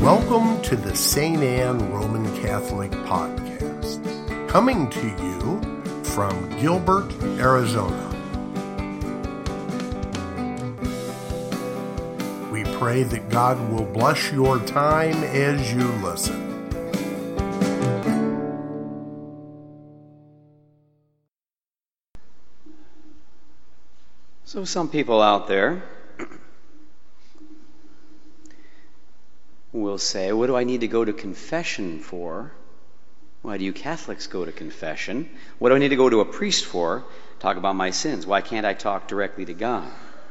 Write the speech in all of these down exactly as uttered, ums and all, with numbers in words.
Welcome to the Saint Anne Roman Catholic Podcast, coming to you from Gilbert, Arizona. We pray that God will bless your time as you listen. So some people out there will say, what do I need to go to confession for? Why do you Catholics go to confession? What do I need to go to a priest for? Talk about my sins. Why can't I talk directly to God?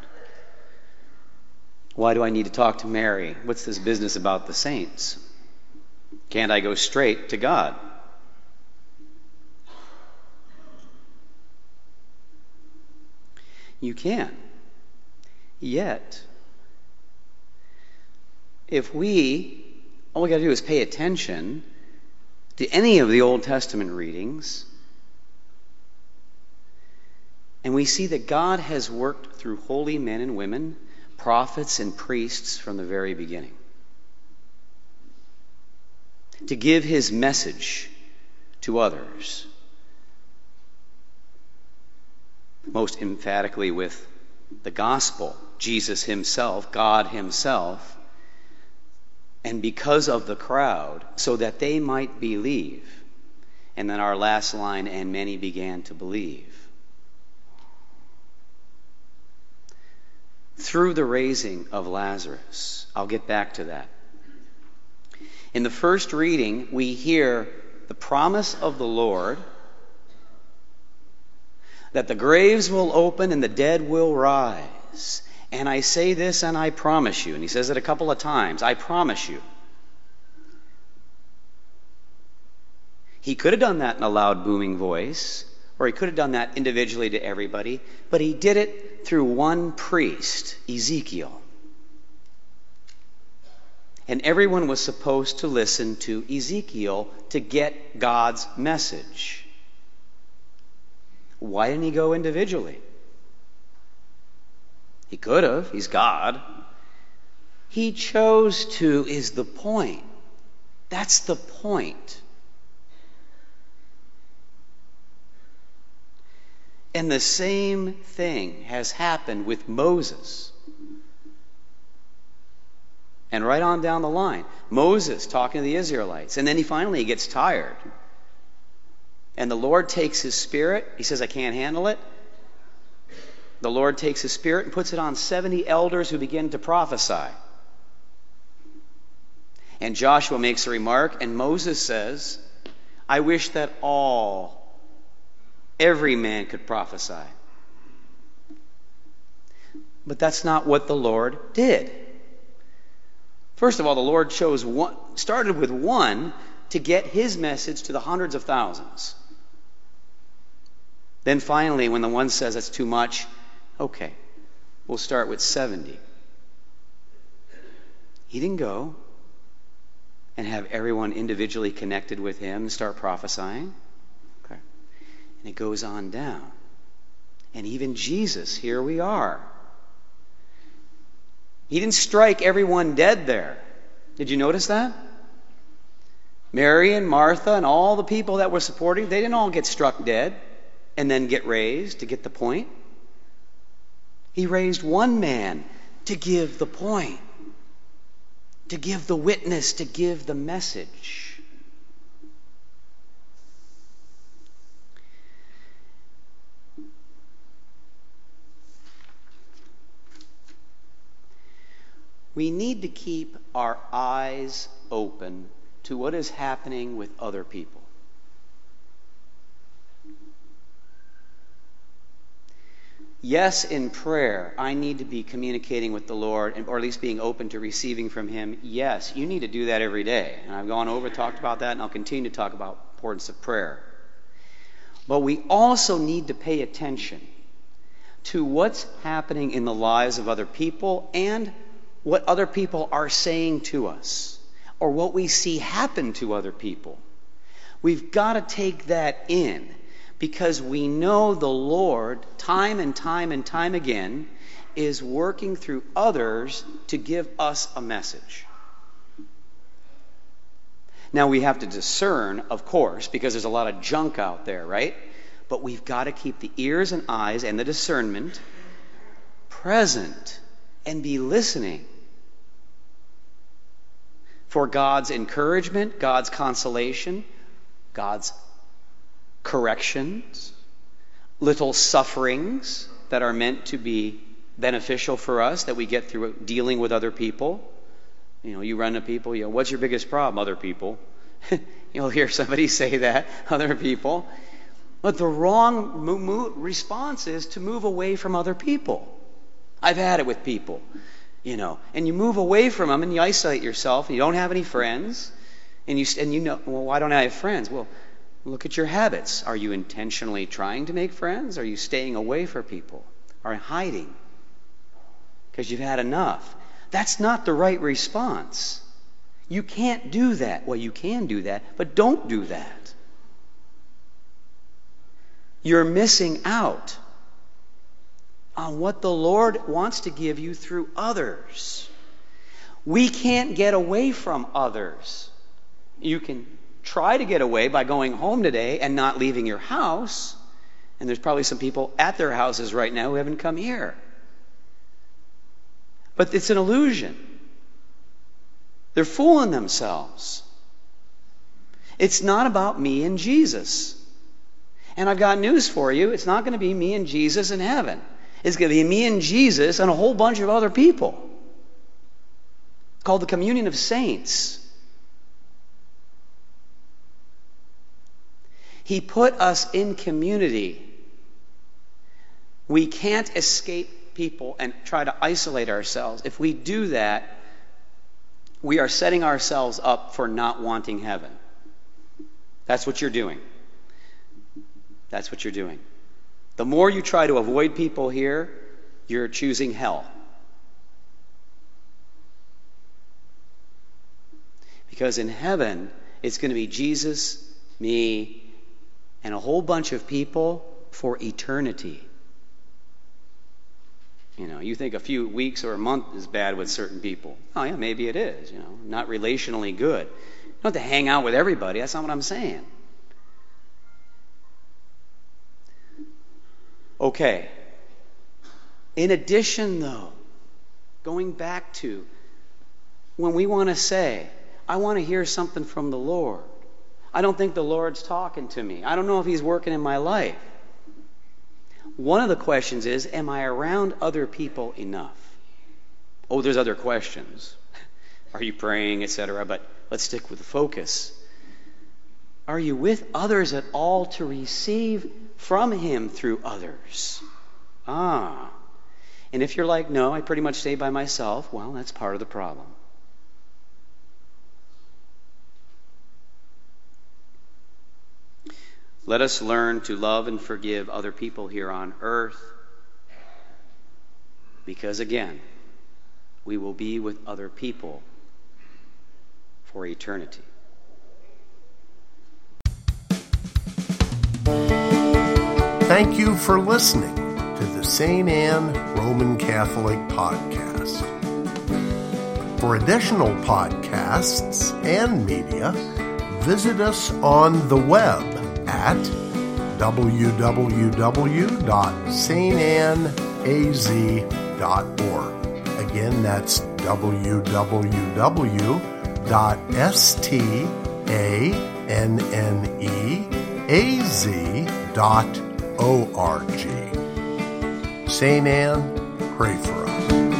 Why do I need to talk to Mary? What's this business about the saints? Can't I go straight to God? You can. Yet, if we, all we got to do is pay attention to any of the Old Testament readings, and we see that God has worked through holy men and women, prophets and priests from the very beginning, to give his message to others, most emphatically with the gospel, Jesus himself, God himself, and because of the crowd, so that they might believe. And then our last line, and many began to believe. Through the raising of Lazarus. I'll get back to that. In the first reading, we hear the promise of the Lord that the graves will open and the dead will rise. And I say this and I promise you. And he says it a couple of times. I promise you. He could have done that in a loud booming voice, or he could have done that individually to everybody, but he did it through one priest, Ezekiel. And everyone was supposed to listen to Ezekiel to get God's message. Why didn't he go individually? He could have. He's God. He chose to is the point. That's the point. And the same thing has happened with Moses. And right on down the line. Moses talking to the Israelites. And then he finally gets tired. And the Lord takes his spirit. He says, I can't handle it. The Lord takes his spirit and puts it on seventy elders who begin to prophesy. And Joshua makes a remark, and Moses says, I wish that all, every man could prophesy. But that's not what the Lord did. First of all, the Lord chose one, started with one to get his message to the hundreds of thousands. Then finally, when the one says that's too much, okay, we'll start with seventy. He didn't go and have everyone individually connected with him and start prophesying. Okay. And it goes on down. And even Jesus, here we are. He didn't strike everyone dead there. Did you notice that? Mary and Martha and all the people that were supporting, they didn't all get struck dead and then get raised to get the point. He raised one man to give the point, to give the witness, to give the message. We need to keep our eyes open to what is happening with other people. Yes, in prayer, I need to be communicating with the Lord, or at least being open to receiving from him. Yes, you need to do that every day. And I've gone over, talked about that, and I'll continue to talk about the importance of prayer. But we also need to pay attention to what's happening in the lives of other people and what other people are saying to us, or what we see happen to other people. We've got to take that in, because we know the Lord, time and time and time again, is working through others to give us a message. Now, we have to discern, of course, because there's a lot of junk out there, right? But we've got to keep the ears and eyes and the discernment present and be listening for God's encouragement, God's consolation, God's corrections, little sufferings that are meant to be beneficial for us that we get through dealing with other people. You know, you run to people, you know, what's your biggest problem? Other people. You'll hear somebody say that, other people. But the wrong mo- mo- response is to move away from other people. I've had it with people, you know, and you move away from them and you isolate yourself and you don't have any friends. And you, and you know, well, why don't I have friends? Well, look at your habits. Are you intentionally trying to make friends? Are you staying away from people? Are you hiding because you've had enough? That's not the right response. You can't do that. Well, you can do that, but don't do that. You're missing out on what the Lord wants to give you through others. We can't get away from others. You can try to get away by going home today and not leaving your house. And there's probably some people at their houses right now who haven't come here. But it's an illusion. They're fooling themselves. It's not about me and Jesus. And I've got news for you. It's not going to be me and Jesus in heaven. It's going to be me and Jesus and a whole bunch of other people. It's called the communion of saints. He put us in community. We can't escape people and try to isolate ourselves. If we do that, we are setting ourselves up for not wanting heaven. That's what you're doing. That's what you're doing. The more you try to avoid people here, you're choosing hell. Because in heaven, it's going to be Jesus, me, and a whole bunch of people for eternity. You know, you think a few weeks or a month is bad with certain people. Oh yeah, maybe it is, you know, not relationally good. You don't have to hang out with everybody. That's not what I'm saying. Okay. In addition, though, going back to when we want to say, I want to hear something from the Lord. I don't think the Lord's talking to me. I don't know if He's working in my life. One of the questions is, am I around other people enough? Oh, there's other questions. Are you praying, et cetera? But let's stick with the focus. Are you with others at all to receive from Him through others? Ah. And if you're like, no, I pretty much stay by myself, well, that's part of the problem. Let us learn to love and forgive other people here on earth, because again, we will be with other people for eternity. Thank you for listening to the Saint Anne Roman Catholic Podcast. For additional podcasts and media, visit us on the web at w w w dot saint anne a z dot org. Again, that's w w w dot saint anne a z dot org. Saint Anne, pray for us.